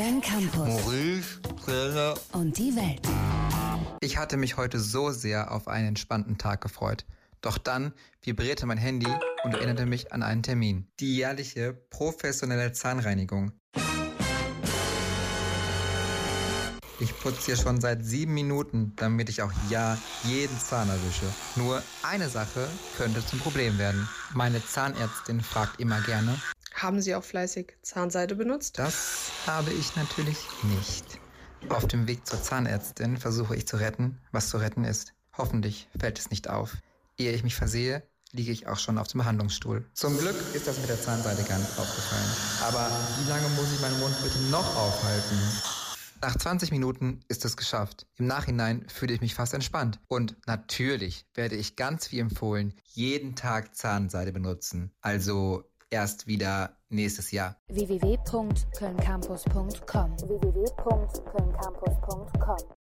Köln Campus. Maurice, Trainer. Und die Welt. Ich hatte mich heute so sehr auf einen entspannten Tag gefreut. Doch dann vibrierte mein Handy und erinnerte mich an einen Termin. Die jährliche professionelle Zahnreinigung. Ich putze hier schon seit 7 Minuten, damit ich auch jeden Zahn erwische. Nur eine Sache könnte zum Problem werden. Meine Zahnärztin fragt immer gerne: Haben Sie auch fleißig Zahnseide benutzt? Das habe ich natürlich nicht. Auf dem Weg zur Zahnärztin versuche ich zu retten, was zu retten ist. Hoffentlich fällt es nicht auf. Ehe ich mich versehe, liege ich auch schon auf dem Behandlungsstuhl. Zum Glück ist das mit der Zahnseide gar nicht aufgefallen. Aber wie lange muss ich meinen Mund bitte noch aufhalten? Nach 20 Minuten ist es geschafft. Im Nachhinein fühle ich mich fast entspannt. Und natürlich werde ich ganz wie empfohlen jeden Tag Zahnseide benutzen. Also erst wieder nächstes Jahr. www.kölncampus.com